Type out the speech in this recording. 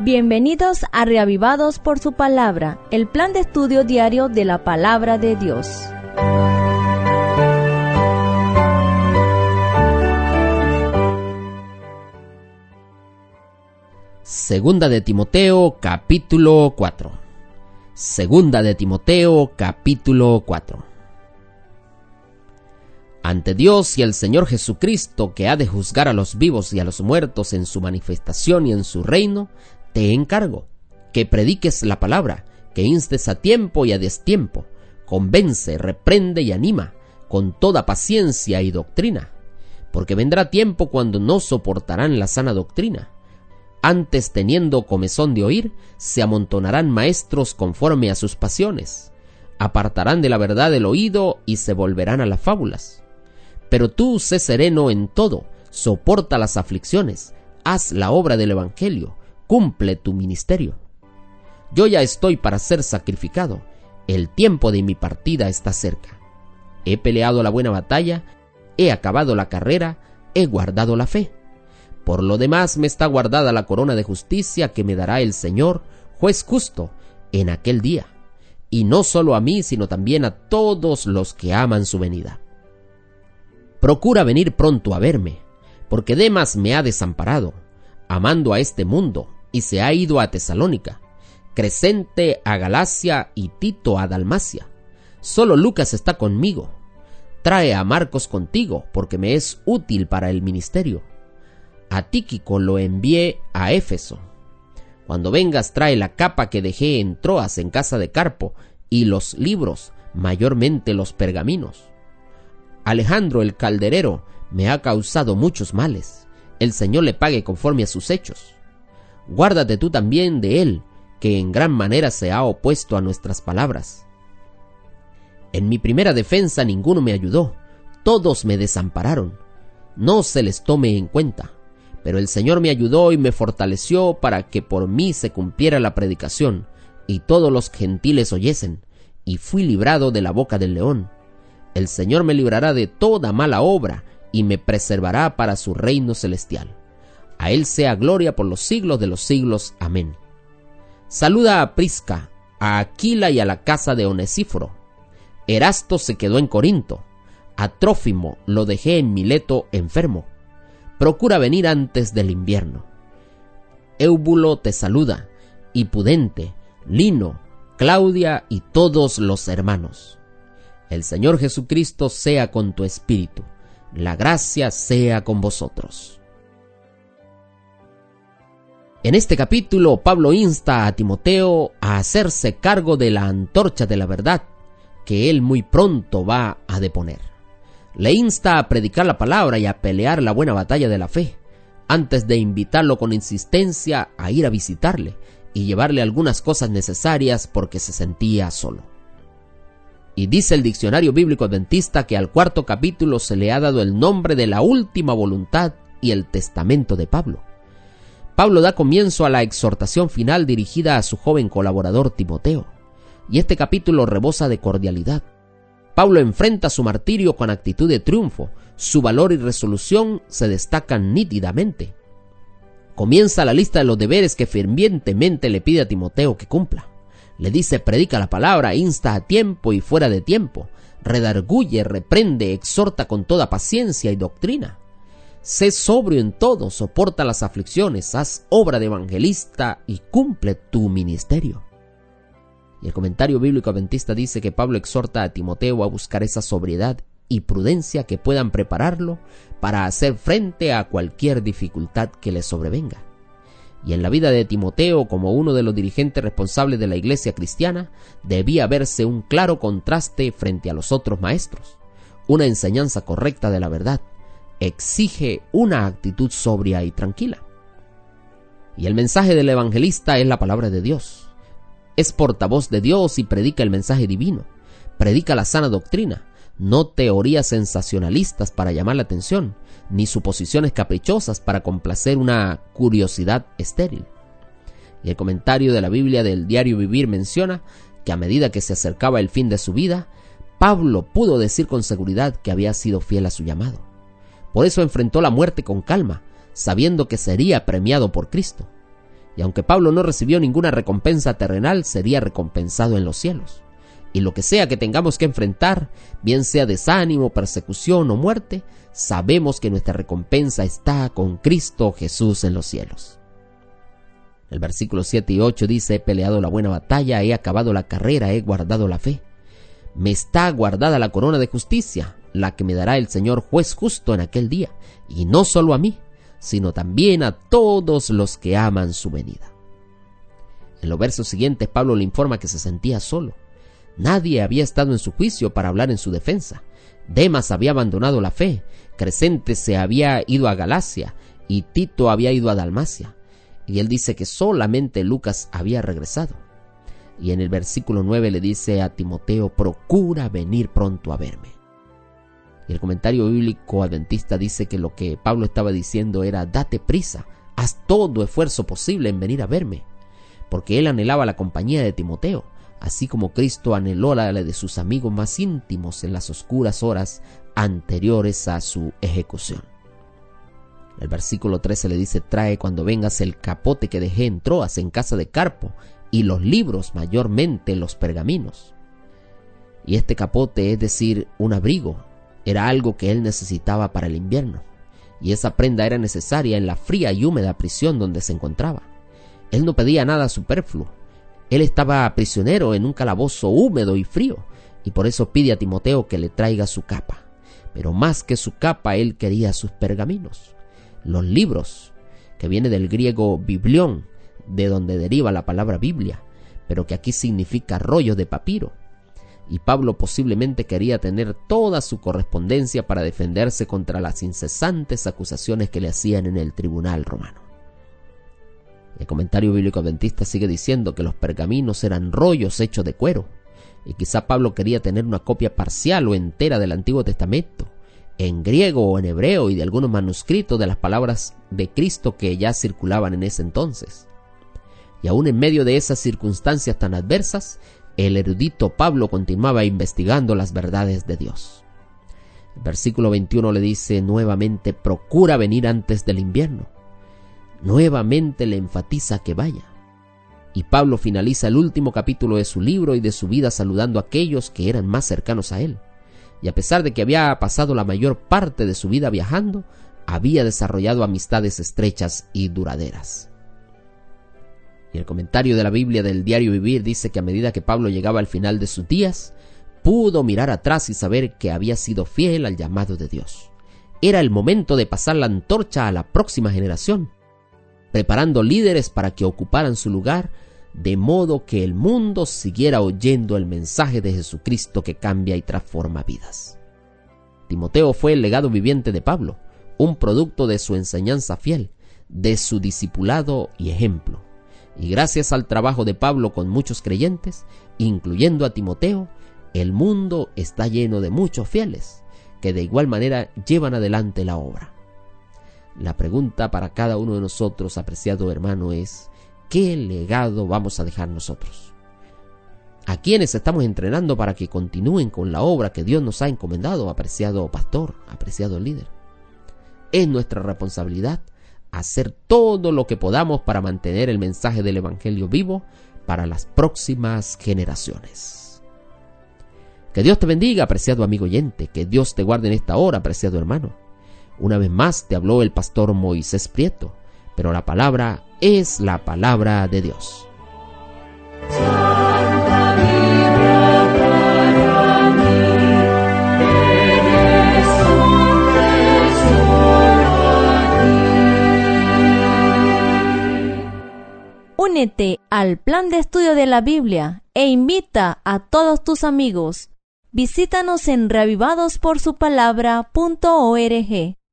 Bienvenidos a Reavivados por su Palabra, el plan de estudio diario de la Palabra de Dios. Segunda de Timoteo, capítulo 4. Segunda de Timoteo, capítulo 4. Ante Dios y el Señor Jesucristo, que ha de juzgar a los vivos y a los muertos en su manifestación y en su reino, te encargo que prediques la palabra, que instes a tiempo y a destiempo, convence, reprende y anima, con toda paciencia y doctrina, porque vendrá tiempo cuando no soportarán la sana doctrina. Antes, teniendo comezón de oír, se amontonarán maestros conforme a sus pasiones, apartarán de la verdad el oído y se volverán a las fábulas. Pero tú sé sereno en todo, soporta las aflicciones, haz la obra del evangelio, cumple tu ministerio. Yo ya estoy para ser sacrificado, el tiempo de mi partida está cerca. He peleado la buena batalla, he acabado la carrera, he guardado la fe. Por lo demás me está guardada la corona de justicia que me dará el Señor, juez justo, en aquel día, y no solo a mí, sino también a todos los que aman su venida. Procura venir pronto a verme, porque Demas me ha desamparado, amando a este mundo, y se ha ido a Tesalónica, Crescente a Galacia y Tito a Dalmacia. Solo Lucas está conmigo. Trae a Marcos contigo, porque me es útil para el ministerio. A Tíquico lo envié a Éfeso. Cuando vengas, trae la capa que dejé en Troas en casa de Carpo, y los libros, mayormente los pergaminos. Alejandro el calderero me ha causado muchos males. El Señor le pague conforme a sus hechos. Guárdate tú también de él, que en gran manera se ha opuesto a nuestras palabras. En mi primera defensa ninguno me ayudó, todos me desampararon. No se les tome en cuenta, pero el Señor me ayudó y me fortaleció para que por mí se cumpliera la predicación, y todos los gentiles oyesen, y fui librado de la boca del león. El Señor me librará de toda mala obra, y me preservará para su reino celestial. A él sea gloria por los siglos de los siglos. Amén. Saluda a Prisca, a Aquila y a la casa de Onesíforo. Erasto se quedó en Corinto. A Trófimo lo dejé en Mileto enfermo. Procura venir antes del invierno. Éubulo te saluda, y Pudente, Lino, Claudia y todos los hermanos. El Señor Jesucristo sea con tu espíritu. La gracia sea con vosotros. En este capítulo, Pablo insta a Timoteo a hacerse cargo de la antorcha de la verdad, que él muy pronto va a deponer. Le insta a predicar la palabra y a pelear la buena batalla de la fe, antes de invitarlo con insistencia a ir a visitarle y llevarle algunas cosas necesarias porque se sentía solo. Y dice el Diccionario Bíblico Adventista que al cuarto capítulo se le ha dado el nombre de la última voluntad y el testamento de Pablo. Pablo da comienzo a la exhortación final dirigida a su joven colaborador Timoteo, y este capítulo rebosa de cordialidad. Pablo enfrenta su martirio con actitud de triunfo, su valor y resolución se destacan nítidamente. Comienza la lista de los deberes que fervientemente le pide a Timoteo que cumpla. Le dice: predica la palabra, insta a tiempo y fuera de tiempo, redarguye, reprende, exhorta con toda paciencia y doctrina. Sé sobrio en todo, soporta las aflicciones, haz obra de evangelista y cumple tu ministerio. Y el Comentario Bíblico Adventista dice que Pablo exhorta a Timoteo a buscar esa sobriedad y prudencia que puedan prepararlo para hacer frente a cualquier dificultad que le sobrevenga. Y en la vida de Timoteo, como uno de los dirigentes responsables de la iglesia cristiana, debía verse un claro contraste frente a los otros maestros. Una enseñanza correcta de la verdad exige una actitud sobria y tranquila. Y el mensaje del evangelista es la palabra de Dios. Es portavoz de Dios y predica el mensaje divino. Predica la sana doctrina, no teorías sensacionalistas para llamar la atención, ni suposiciones caprichosas para complacer una curiosidad estéril. Y el comentario de la Biblia del Diario Vivir menciona que a medida que se acercaba el fin de su vida, Pablo pudo decir con seguridad que había sido fiel a su llamado. Por eso enfrentó la muerte con calma, sabiendo que sería premiado por Cristo. Y aunque Pablo no recibió ninguna recompensa terrenal, sería recompensado en los cielos. Y lo que sea que tengamos que enfrentar, bien sea desánimo, persecución o muerte, sabemos que nuestra recompensa está con Cristo Jesús en los cielos. El versículo 7 y 8 dice: he peleado la buena batalla, he acabado la carrera, he guardado la fe. Me está guardada la corona de justicia, la que me dará el Señor juez justo en aquel día, y no solo a mí, sino también a todos los que aman su venida. En los versos siguientes, Pablo le informa que se sentía solo. Nadie había estado en su juicio para hablar en su defensa. Demas había abandonado la fe, Crescente se había ido a Galacia y Tito había ido a Dalmacia. Y él dice que solamente Lucas había regresado. Y en el versículo 9 le dice a Timoteo: procura venir pronto a verme. Y el comentario bíblico adventista dice que lo que Pablo estaba diciendo era: date prisa, haz todo esfuerzo posible en venir a verme, porque él anhelaba la compañía de Timoteo, así como Cristo anheló la de sus amigos más íntimos en las oscuras horas anteriores a su ejecución. El versículo 13 le dice: trae cuando vengas el capote que dejé en Troas en casa de Carpo, y los libros, mayormente los pergaminos. Y este capote, es decir, un abrigo, era algo que él necesitaba para el invierno, y esa prenda era necesaria en la fría y húmeda prisión donde se encontraba. Él no pedía nada superfluo. Él estaba prisionero en un calabozo húmedo y frío, y por eso pide a Timoteo que le traiga su capa. Pero más que su capa, él quería sus pergaminos, los libros, que viene del griego biblión, de donde deriva la palabra Biblia, pero que aquí significa rollo de papiro. Y Pablo posiblemente quería tener toda su correspondencia para defenderse contra las incesantes acusaciones que le hacían en el tribunal romano. El comentario bíblico adventista sigue diciendo que los pergaminos eran rollos hechos de cuero, y quizá Pablo quería tener una copia parcial o entera del Antiguo Testamento, en griego o en hebreo, y de algunos manuscritos de las palabras de Cristo que ya circulaban en ese entonces. Y aún en medio de esas circunstancias tan adversas, el erudito Pablo continuaba investigando las verdades de Dios. El versículo 21 le dice nuevamente: procura venir antes del invierno. Nuevamente le enfatiza que vaya. Y Pablo finaliza el último capítulo de su libro y de su vida saludando a aquellos que eran más cercanos a él. Y a pesar de que había pasado la mayor parte de su vida viajando, había desarrollado amistades estrechas y duraderas. Y el comentario de la Biblia del Diario Vivir dice que a medida que Pablo llegaba al final de sus días, pudo mirar atrás y saber que había sido fiel al llamado de Dios. Era el momento de pasar la antorcha a la próxima generación, preparando líderes para que ocuparan su lugar, de modo que el mundo siguiera oyendo el mensaje de Jesucristo que cambia y transforma vidas. Timoteo fue el legado viviente de Pablo, un producto de su enseñanza fiel, de su discipulado y ejemplo. Y gracias al trabajo de Pablo con muchos creyentes, incluyendo a Timoteo, el mundo está lleno de muchos fieles, que de igual manera llevan adelante la obra. La pregunta para cada uno de nosotros, apreciado hermano, es: ¿qué legado vamos a dejar nosotros? ¿A quiénes estamos entrenando para que continúen con la obra que Dios nos ha encomendado, apreciado pastor, apreciado líder? Es nuestra responsabilidad hacer todo lo que podamos para mantener el mensaje del Evangelio vivo para las próximas generaciones. Que Dios te bendiga, apreciado amigo oyente. Que Dios te guarde en esta hora, apreciado hermano. Una vez más te habló el pastor Moisés Prieto, pero la palabra es la palabra de Dios. Únete al plan de estudio de la Biblia e invita a todos tus amigos. Visítanos en reavivadosporsupalabra.org.